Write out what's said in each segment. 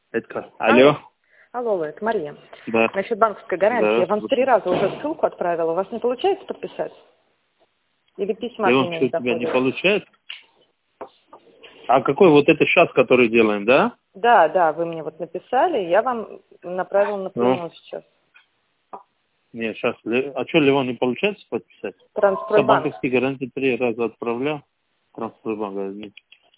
Это... Алло. Алло, это Мария. Да. Насчет банковской гарантии. Да, Я вам 3 раза уже ссылку отправила. У вас не получается подписать? Или письма от меня не Что, тебя не доходят? получается? А какой вот это сейчас, который делаем, да? Да, вы мне вот написали, я вам направила напрямую сейчас. Нет, сейчас. А что, Левон, не получается подписать? Транстройбанк. Банковские гарантии 3 раза отправлял. Транстройбанк.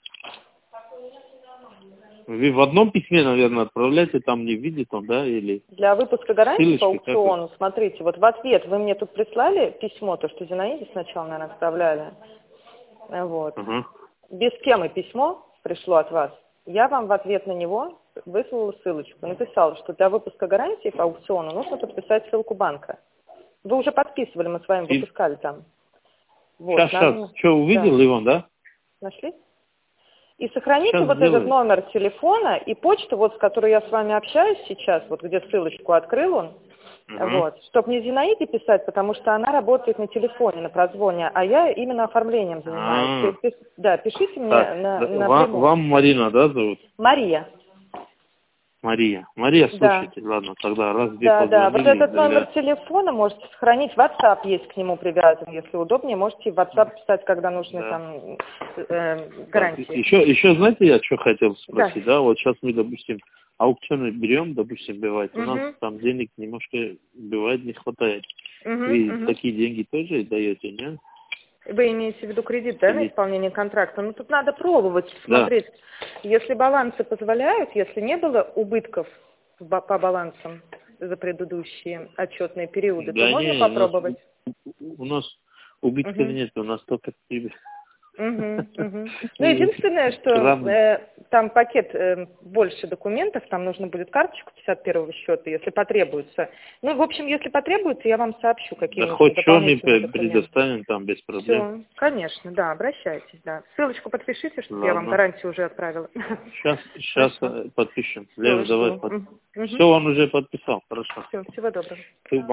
Вы в одном письме, наверное, отправляете, там не видит он, да, или... Для выпуска гарантии по Ссылочки, аукциону, смотрите, вот в ответ вы мне тут прислали письмо, то, что Зинаиде сначала, наверное, отправляли. Вот. Ага. Без темы письмо пришло от вас. Я вам в ответ на него выслала ссылочку. Написала, что для выпуска гарантии по аукциону нужно подписать ссылку банка. Вы уже подписывали, мы с вами выпускали там. Вот, Сейчас. Что, увидел да. Иван, да? Нашли? И сохраните Сейчас вот сделаю. этот номер телефона и почту, вот с которой я с вами общаюсь сейчас, вот где ссылочку открыл он, вот, чтобы не Зинаиде писать, потому что она работает на телефоне, на прозвоне, а я именно оформлением занимаюсь. То есть, да, пишите мне напрямую. Вам Марина, да, зовут? Мария. Мария, слушайте, ладно, тогда раз где позвонили. Да, вот этот номер телефона можете сохранить, WhatsApp есть к нему привязан, если удобнее, можете в WhatsApp писать, когда нужны там гарантии. Еще знаете, я что хотел спросить, да, вот сейчас мы, допустим, аукционы берем, допустим, бывает, у нас там денег немножко, бывает, не хватает. Вы такие деньги тоже даете, нет? Вы имеете в виду кредит, да, на исполнение контракта? Ну, тут надо пробовать, смотреть. Да. Если балансы позволяют, если не было убытков по балансам за предыдущие отчетные периоды, то можно попробовать. У нас убытков нет, у нас только прибыль. Ну, единственное, что там пакет больше документов, там нужно будет карточку 51-го счета, если потребуется. Ну, в общем, если потребуется, я вам сообщу, какие нужны дополнительные документы. Хоть что мы предоставим там без проблем. Все, конечно, да, обращайтесь, да. Ссылочку подпишите, чтобы я вам гарантию уже отправила. Сейчас подпишем. Лев, давай. Все, он уже подписал, хорошо. Все, всего доброго.